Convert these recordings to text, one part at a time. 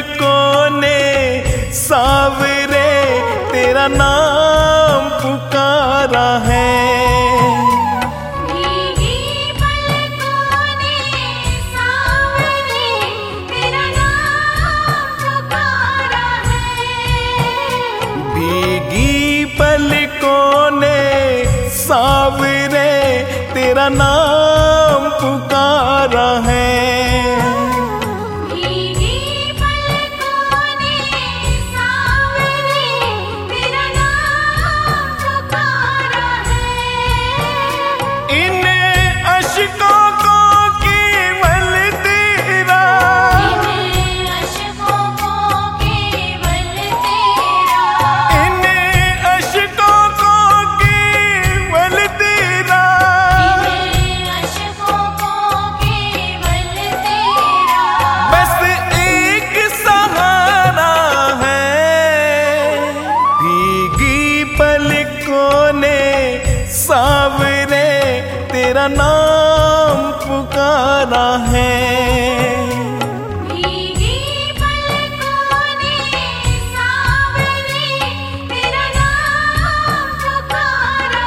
पलकों ने सावरे तेरा नाम पुकारा है। भीगी पलकों ने सावरे तेरा नाम पुकारा है। भीगी पलकों ने सावरे तेरा नाम पुकारा है। सावरे तेरा नाम पुकारा है। भीगी पलकों ने सावरे तेरा नाम पुकारा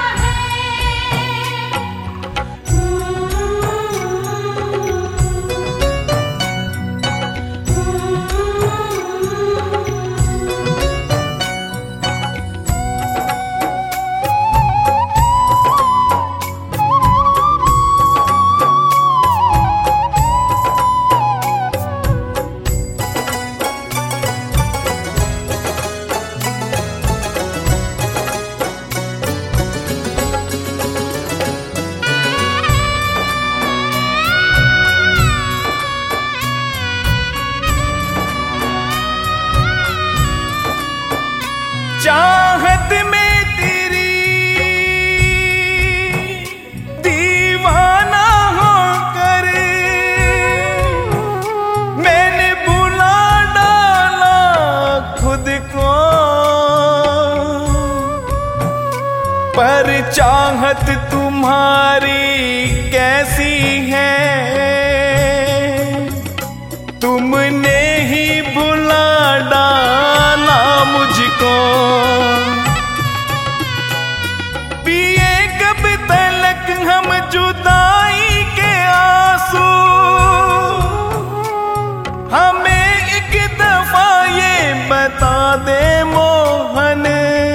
चाहत में तेरी दीवाना होकर मैंने भुला डाला खुद को, पर चाहत तुम्हारी कैसी है तुमने ही भुला डाला मुझको। पिए कब तलक हम जुदाई के आंसू, हमें एक दफा ये बता दे मोहन,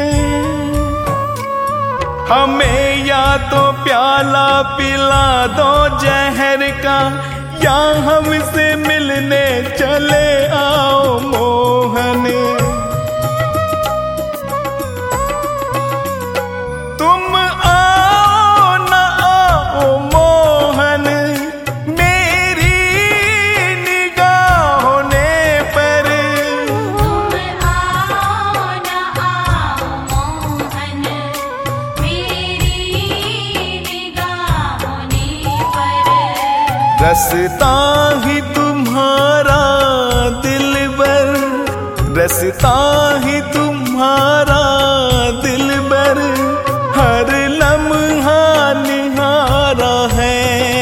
हमें या तो प्याला पिला दो जहर का या हमसे मिलने चले आओ मोहन। तुम आओ न आओ मोहन, मेरी निगाहों ने पर। तुम आओ न आओ मोहन, मेरी निगाहों ने पर। रसता ही तुम्हारा दिलबर, रसता ही तुम्हारा दिलबर हर लम्हा निहारा है।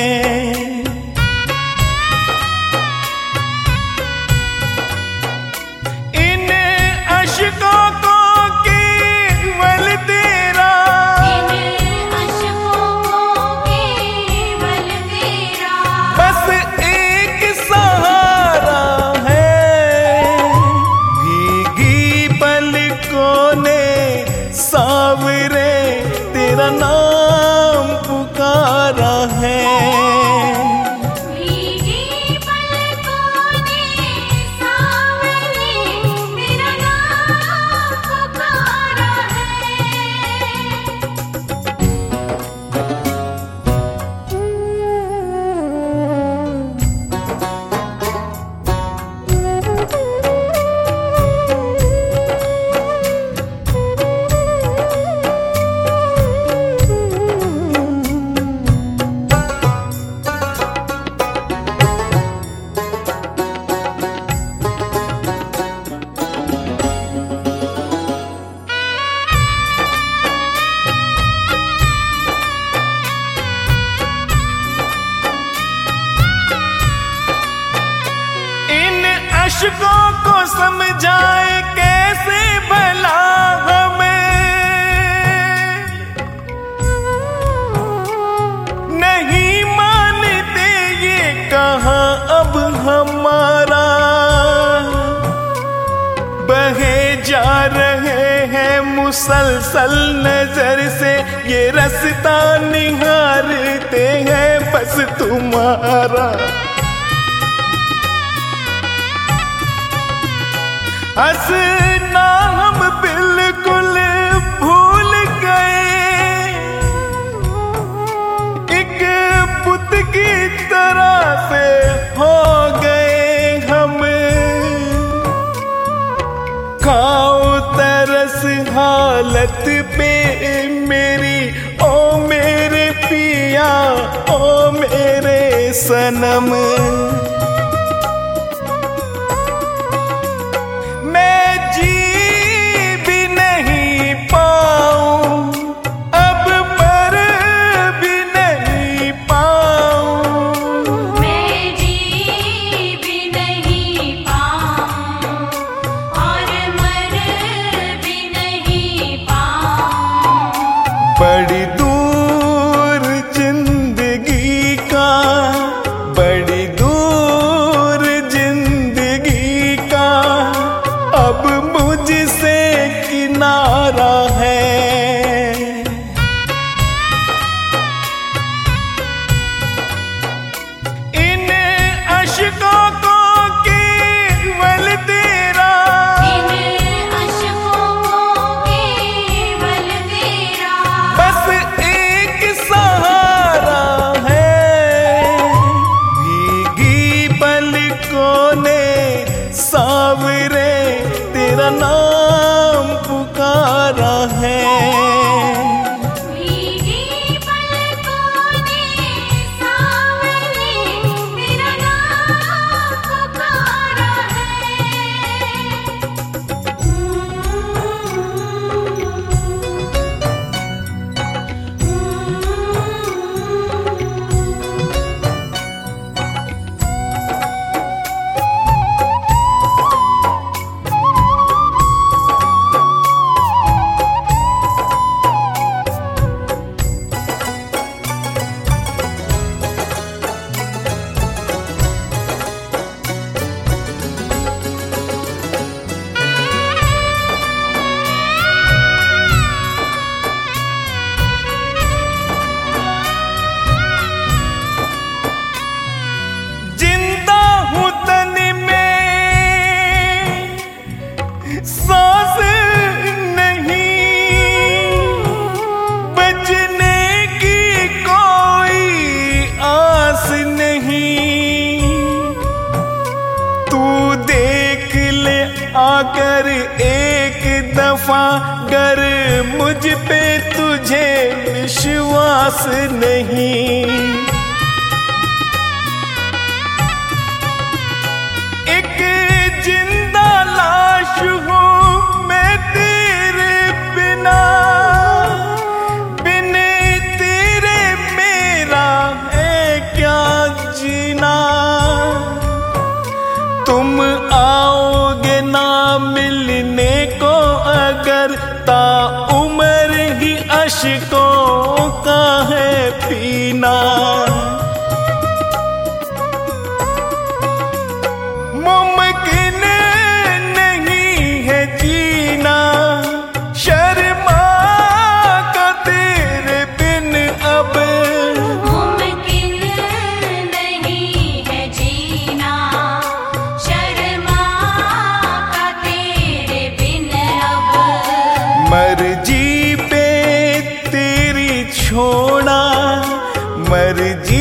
इन अश्कों को केवल तेरा, इन अश्कों को केवल तेरा बस एक सहारा है। भीगी पलकों ने सावरे तेरा नाम पुकारा है। भीगी पलकों ने सावरे तेरा नाम पुकारा इन अश्कों को समझाए कैसे भला हमें, नहीं मानते ये कहाँ अब हमारा। बहे जा रहे हैं मुसलसल नजर से, ये रास्ता निहारते हैं बस तुम्हारा। हंसना हम बिल्कुल भूल गए, एक बुत की तरह से हो गए हम। खाओ तरस हालत पे मेरी, ओ मेरे पिया, ओ मेरे सनम। मैं जी भी नहीं पाऊं अब, मर भी नहीं पाऊं। मैं जी भी नहीं पाऊं और मर भी नहीं पाऊं। बड़ी दूर जिंदगी का, बड़ी दूर जिंदगी का अब मुझसे किनारा है। इन अश्कों को केवल तेरा, इन अश्कों को केवल तेरा बस एक सहारा है। भीगी पलकों ने सांवरे तेरा नाम पुकारा है। भीगी पलकों ने सांवरे तेरा नाम पुकारा जिंदा हूँ तन में, सांस नहीं, बचने की कोई आस नहीं। तू देख ले आकर एक दफा, गर मुझ पे तुझे विश्वास नहीं। एक जिंदा लाश हूँ मैं तेरे बिना, बिन तेरे मेरा है क्या जीना। तुम आओगे ना मिलने को अगर, ताउम्र ही अश्कों का है पीना। मुमकिन नहीं है जीना शर्मा का तेरे बिन अब। मुमकिन नहीं है जीना शर्मा का तेरे बिन अब। मर्जी पे तेरी छोड़ा, मर्जी